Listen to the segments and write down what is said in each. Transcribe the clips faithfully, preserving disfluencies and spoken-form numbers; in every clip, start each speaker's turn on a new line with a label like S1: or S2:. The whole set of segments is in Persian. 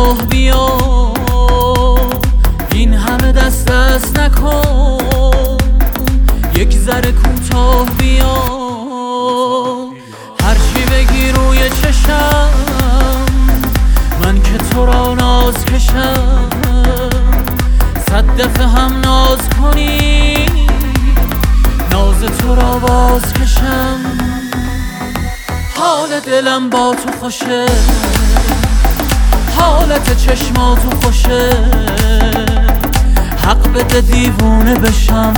S1: کوتاه بیا، این همه دست دست نکن، یک ذره کوتاه بیا. هرچی بگی روی چشم، من که تو را ناز کشم، صد دفعه هم ناز کنی، ناز تو را باز کشم. حال دلم با تو خوشه، حالت چشماتو خوشه، حق بده دیوونه بشم،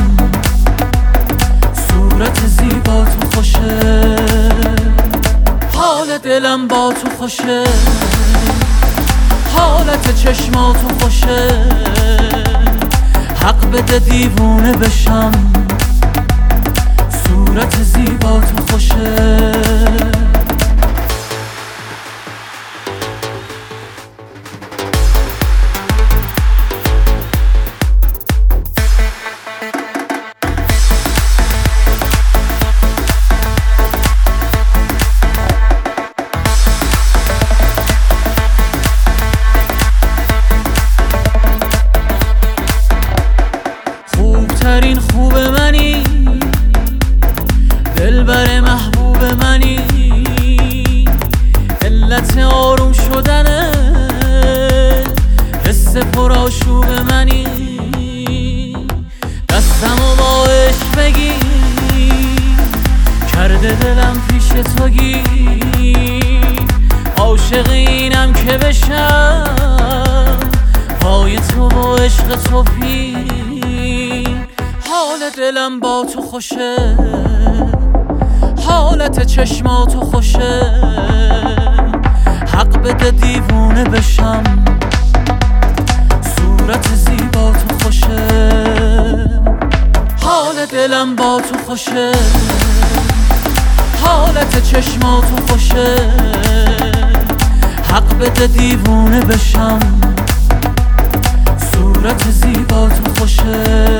S1: صورت زیبا تو خوشه. حال دلم با تو خوشه، حالت چشماتو خوشه، حق بده دیوونه بشم، صورت زیبا تو خوشه. خوبترین خوب منی، دلبر محبوب منی، علت آروم شدنه حس پرآشوب منی. دستمو با عشق بگیر، کرده دلم پیش تو گیر، عاشق اینم که بشم پای تو با عشق تو پیر. حال دلم با تو خوشه، حالت چشماتو خوشه، حق بده دیوونه بشم، صورت زیبا تو خوشه. حال دلم با تو خوشه، حالت چشماتو خوشه، حق بده دیوونه بشم، صورت زیبا تو خوشه.